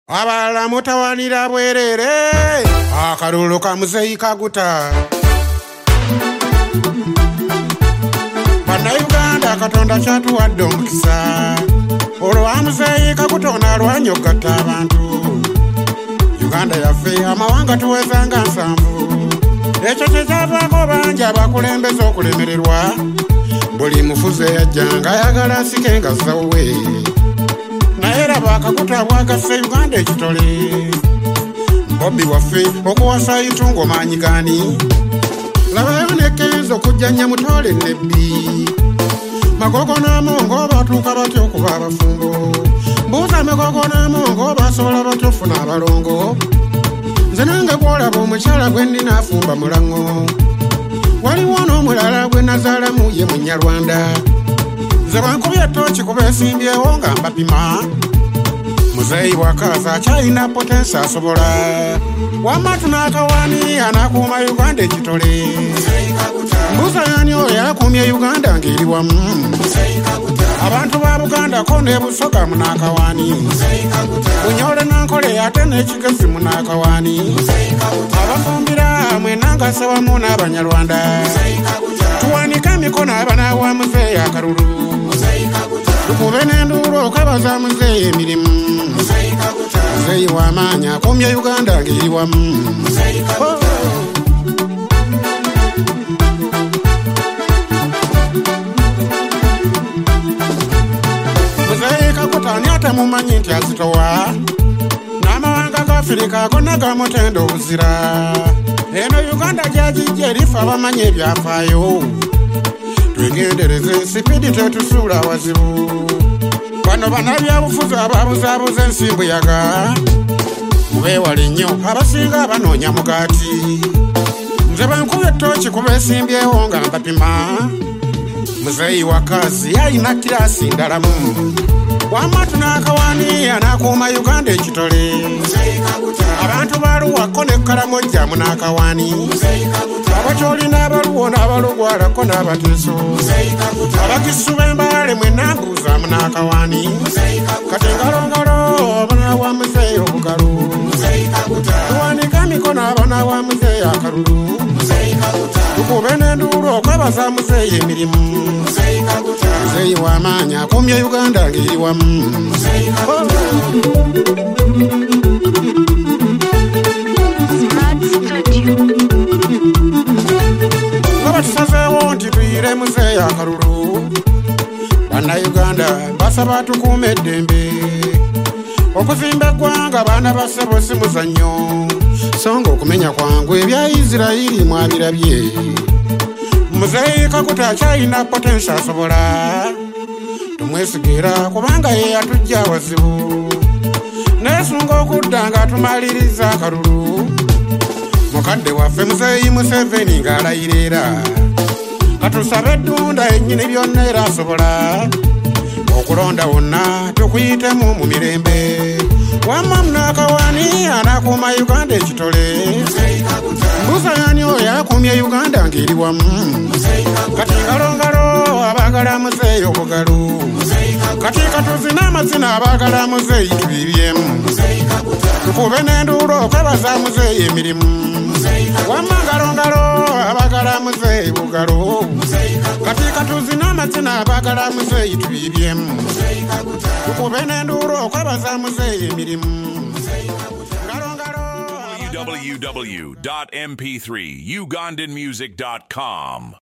Abala mutawanira bwerere akalulu ka Muzeeyi Kaguta Bannayuganda Katonda kyatuwadde omukisa olwa Muzeeyi Kaguta ono alwanyogatta abantu Uganda yaffe amawanga tuwezanga nsanvu ekyo kyavaako bangi abakulembeze okulemererwa buli mufuzi yajjanga ayagala asike nga zzawwe naye laba Kaguta bwagasse Uganda ekitole Bobbi waffe okuwasa itungo maanyi gaani labayo nekkiriza okujja Nyamutole Nebbi Magogo n'Amongo batuuka batya okuba abafumbo mbuuza Magogo n'Amongo basobola batya ofuna abalongo nze nange gwolaba omukyala gwe nnina afumba mulango waliwo n'omulala gwe nazaalamu ye Munyarwanda nze bankubye ttooki kuba esimbyewo nga mbapima Muzeeyi bw'akaza akyalina potensi asobola wamma tunaakawaani anakuuma Uganda ekitole mbuuza y'ani oyo akuumye Uganda ng'eri wamu abantu ba Buganda ko ne Busoga munaakawaani Bunyole Nankole ate n'Ekigezi munaakawaani abafumbira mwenanga sewamu n'Abanyarwanda tuwanika emikono abana wa Muzeeyi akalulu tukube n'enduulu okwebaza Muzeeyi emirimu Muzeeyi w'amaanyi akumye Uganda ng'eri wamu Muzeeyi Kaguta ani atamumanyi nti azitowa n'amawanga ga Afirika gonna gamutenda obuzira eno Uganda gyagijja erifa abamanyi ebyafaayo twegendereze sipiidi tetusuula wazibu bano bannabyabufuzi ababuzaabuza ensimbuyaga mubeewale nnyo abasinga abanoonya mugaati nze bankubye ettooki kuba esimbyewo nga mbapima Muzeeyi wakazi alina kiraasi ndalamu wamma tunaakawaani anakuuma Uganda ekitole abantu baluwako ne Kalamojja munaakawaani abakyoli n'abaluwo n'abalugwalako n'abateeso abakisu b'embaale mwenna mbuuza munaakawaani kati ngalongalo abana wa Muzeeyi obugalo tuwanika emikono abana wa Muzeeyi akalulu tukube n'enduulu okwebaza Muzeeyi emirimu Muzeeyi w'amaanyi akumye Uganda ng'eri wamu Laba tusazeewo nti tuyire Muzeeyi akalulu Bannayuganda basaba tukuume eddembe okuzimba eggwanga baana ba ssebo si muzannyo so nga okumenya kwangu ebya Isirayiri mwabirabye Muzeeyi Kaguta akyalina potensi asobola tumwesigira kubanga ye yatujja wazibu neesunga okudda ng'atumaliriza akalulu mukadde waffe Muzeeyi Museveni ng'alayira era katusabe eddunda ennyini byonna era asobola okulonda wonna tukuyitemu mu mirembe wamma munaakawaani anakuuma Uganda ekitole mbuuza y'ani oyo akuumye Uganda ng'eri wamu kati ngalongalo abaagala Muzeeyi obugalo kati katuzina amazina abaagala Muzeeyi tubibyemu tukube n'enduulu okwebaza Muzeeyi emirimu wamma ngalongalo abaagala Muzeeyi bugalo kati katuzina amazina abaagala Muzeeyi tubibyemu tukube n'enduulu okwebaza Muzeeyi emirimu www.mp3ugandanmusic.com